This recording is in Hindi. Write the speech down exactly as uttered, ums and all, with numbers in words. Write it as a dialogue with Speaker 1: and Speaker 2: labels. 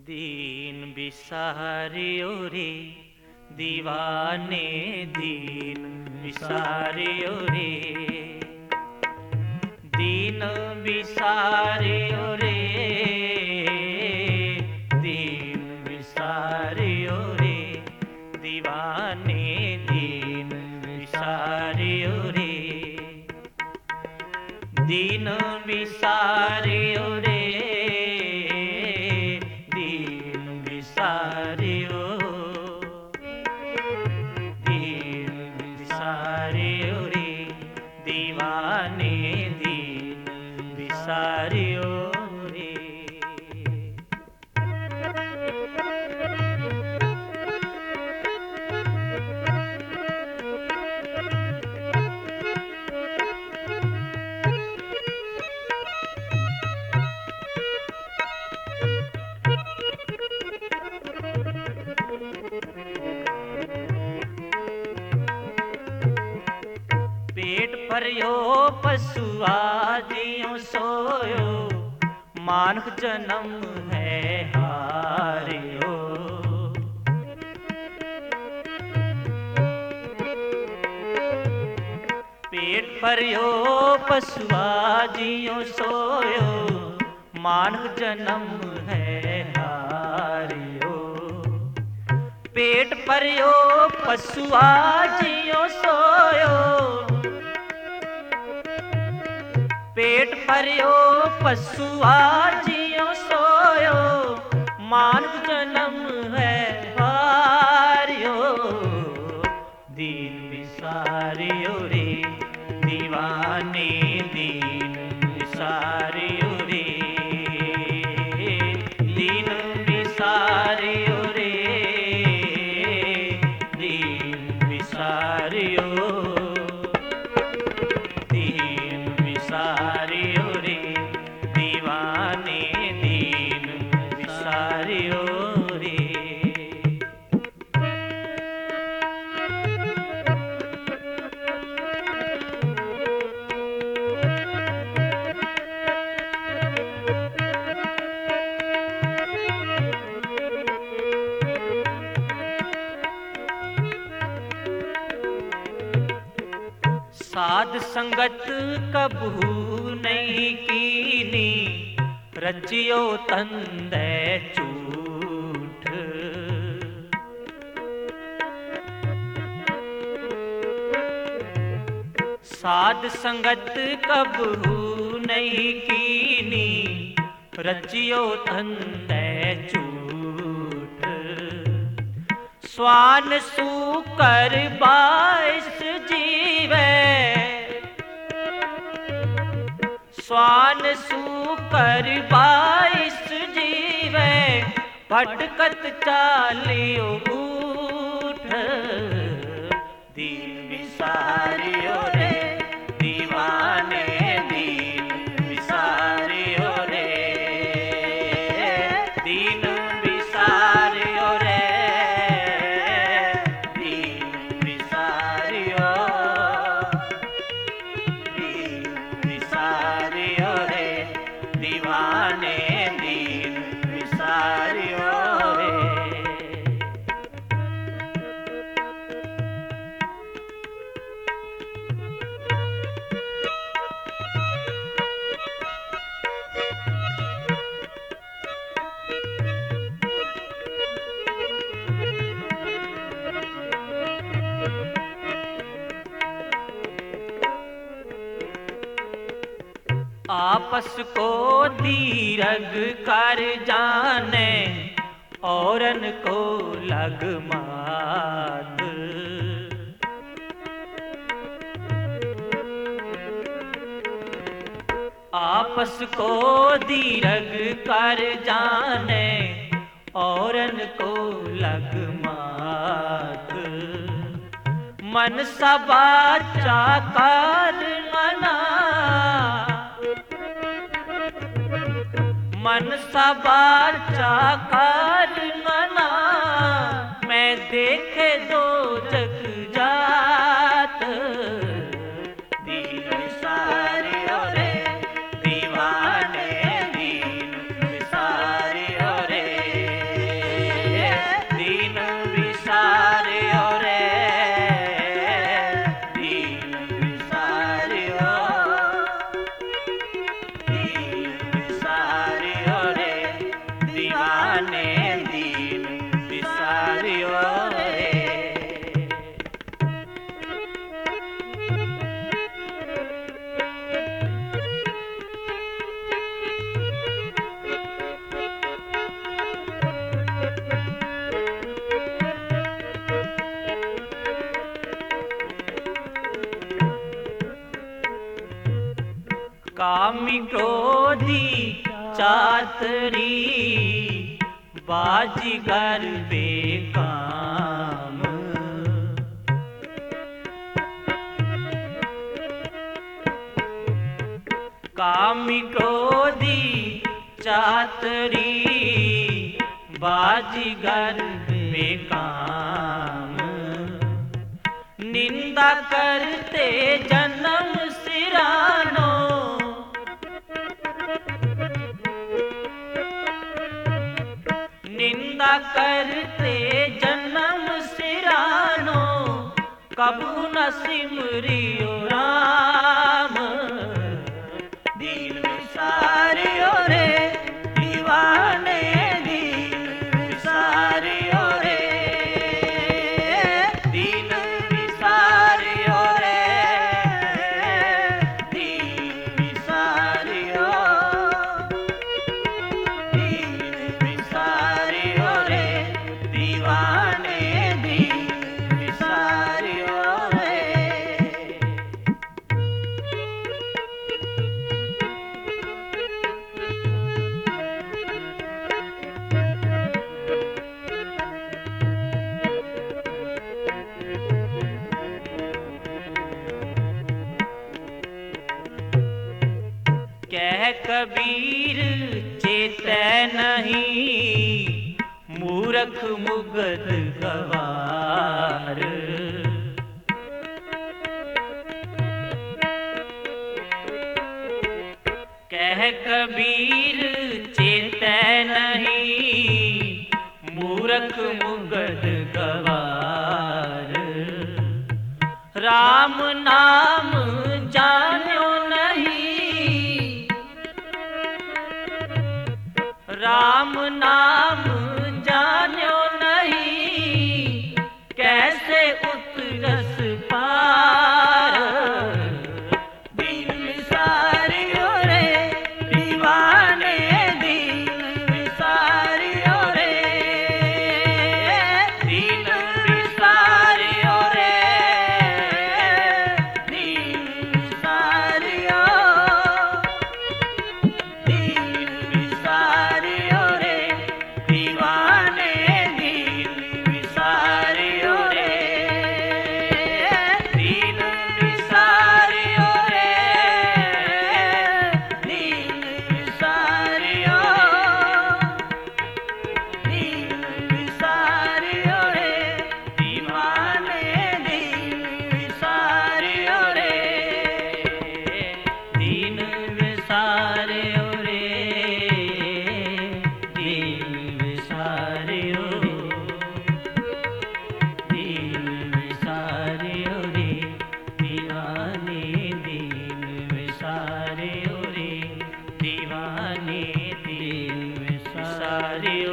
Speaker 1: दीन बिसारियो रे दीवाने, दीन बिसारियो रे, दीन बिसारियो रे, दीन बिसारियो रे दीवाने, दीन बिसारियो रे, दीन बिसारियो रे, दीन बिसारियो, दीन बिसारियो रे दीवाने, दीन बिसारियो रे। पेट भरियो पशुआ जियो सोयो, मानव जन्म है हारियो। पेट भरियो पशुआ जियो सोयो, मानव जन्म है हारियो। पेट भरियो पशुआ जियो सोयो, पेट भरियो पशुआ जियो सोयो, मानव जन्म है हारियो। दीन बिसारियो रे दीवाने, दीन बिसारियो रे, दीन बिसारियो रे, दीन बिसारियो, दीन बिसारियो रे दीवाने, दीन बिसारियो रे। साध संगत कबहू नहीं कीनी, रचियो तंदे झूठ। साध संगत कबहू नहीं कीनी, रचियो तंदे झूठ। स्वान सूकर बाईस जीवे, स्वान सूकर बाईस जीवे, भटकत चालियो ऊठ। दीन बिसारियो रे दीवाने, दीन बिसारियो रे, दीन बिसारियो रे, दीन बिसारियो, दीन बिसारियो रे दीवाने, दीन बिसारियो रे। आपस को दीरग कर जाने, औरन को लग मात। आपस को दीरग कर जाने, औरन को लग मात। मन सबाचा कर मना, मन सबाचा कर मना, मैं देखे दो जग जात। दीन बिसारियो रे दीवाने, दीन बिसारियो रे, कामी क्रोधी चातरी बाजीगर बेकाम। कामी क्रोधी चातरी बाजीगर बेकाम। निंदा करते जन्म सिरानो, निंदा करते जन्म सिरानो, कबू न सिमरियो राम। दीन विसारियो रे दीवाने, दीन विसारियो रे, दीन विसारियो रे, दीन विसारियो, दीन विसारियो रे दीवाने, दीन विसारियो रे। कह कबीर चेतै नहीं, मूरख मुगध गवार। कह कबीर चेतै नहीं, मूरख मुगध गवार। राम नाम जान्यो नहीं, राम नाम जान्यो नहीं, कैसे उतरस पार। दीन विसारियो रे दीवाने, दीन विसारियो रे, दीन विसारियो रे, दीन विसारियो, दीन विसारियो रे दीवाने, दीन विसारियो रे, दीन विसारियो रे, दीन विसारियो, दीन विसारियो रे दीवाने, दीन विसारियो रे, दीन विसारियो रे, दीन विसारियो, दीन विसारियो रे दीवाने, दीन विसारियो रे दीवाने, दीन विसारियो